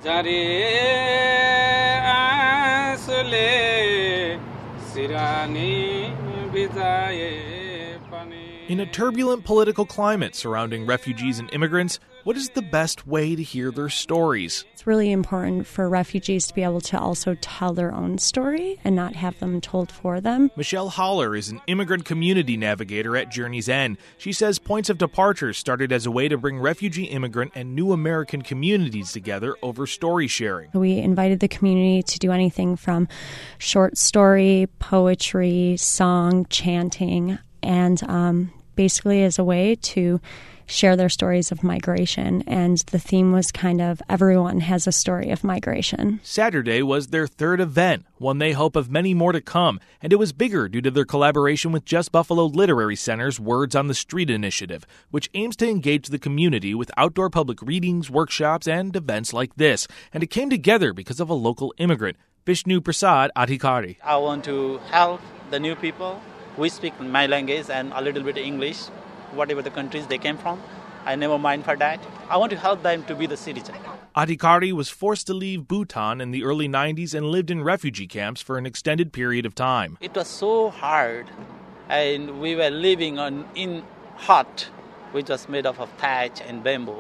In a turbulent political climate surrounding refugees and immigrants, what is the best way to hear their stories? It's really important for refugees to be able to also tell their own story and not have them told for them. Michelle Holler is an immigrant community navigator at Journey's End. She says Points of Departure started as a way to bring refugee, immigrant, and new American communities together over story sharing. We invited the community to do anything from short story, poetry, song, chanting, and basically as a way to share their stories of migration. And the theme was kind of everyone has a story of migration. Saturday was their third event, one they hope of many more to come, and it was bigger due to their collaboration with Just Buffalo Literary Center's Words on the Street initiative, which aims to engage the community with outdoor public readings, workshops, and events like this. And it came together because of a local immigrant, Vishnu Prasad Adhikari. I want to help the new people. We speak my language and a little bit English, whatever the countries they came from. I never mind for that. I want to help them to be the citizen. Adhikari was forced to leave Bhutan in the early 90s and lived in refugee camps for an extended period of time. It was so hard, and we were living in hut, which was made up of thatch and bamboo.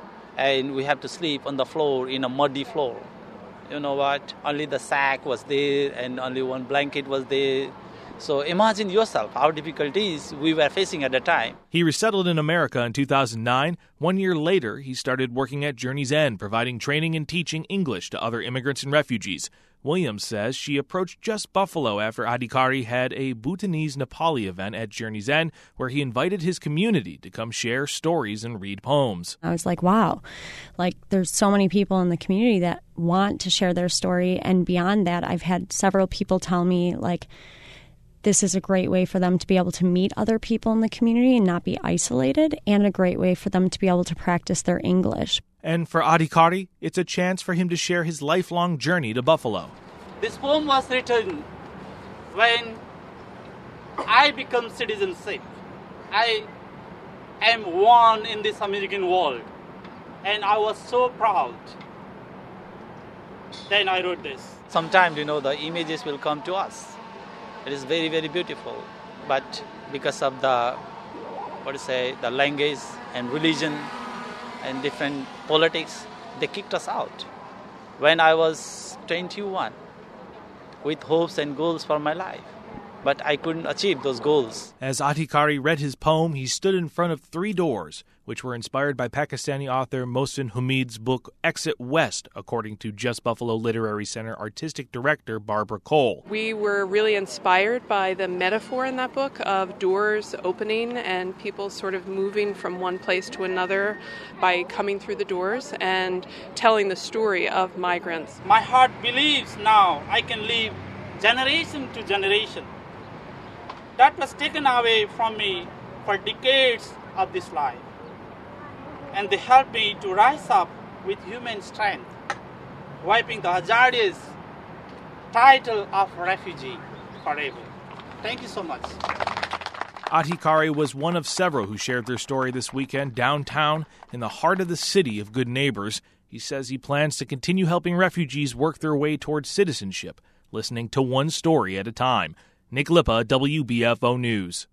And we have to sleep on the floor, in a muddy floor. You know what? Only the sack was there and only one blanket was there. So imagine yourself how difficult it is we were facing at the time. He resettled in America in 2009. 1 year later, he started working at Journey's End, providing training and teaching English to other immigrants and refugees. Williams says she approached Just Buffalo after Adhikari had a Bhutanese Nepali event at Journey's End where he invited his community to come share stories and read poems. I was like, wow, there's so many people in the community that want to share their story. And beyond that, I've had several people tell me, this is a great way for them to be able to meet other people in the community and not be isolated, and a great way for them to be able to practice their English. And for Adhikari, it's a chance for him to share his lifelong journey to Buffalo. This poem was written when I become citizenship. I am one in this American world, and I was so proud. Then I wrote this. Sometimes, the images will come to us. It is very, very beautiful, but because of the language and religion and different politics, they kicked us out. When I was 21, with hopes and goals for my life, but I couldn't achieve those goals. As Adhikari read his poem, he stood in front of 3 doors, which were inspired by Pakistani author Mohsin Hamid's book Exit West, according to Just Buffalo Literary Center Artistic Director Barbara Cole. We were really inspired by the metaphor in that book of doors opening and people sort of moving from one place to another by coming through the doors and telling the story of migrants. My heart believes now I can live generation to generation. That was taken away from me for decades of this life. And they helped me to rise up with human strength, wiping the hazardous title of refugee forever. Thank you so much. Adhikari was one of several who shared their story this weekend downtown in the heart of the city of good neighbors. He says he plans to continue helping refugees work their way towards citizenship, listening to one story at a time. Nick Lippa, WBFO News.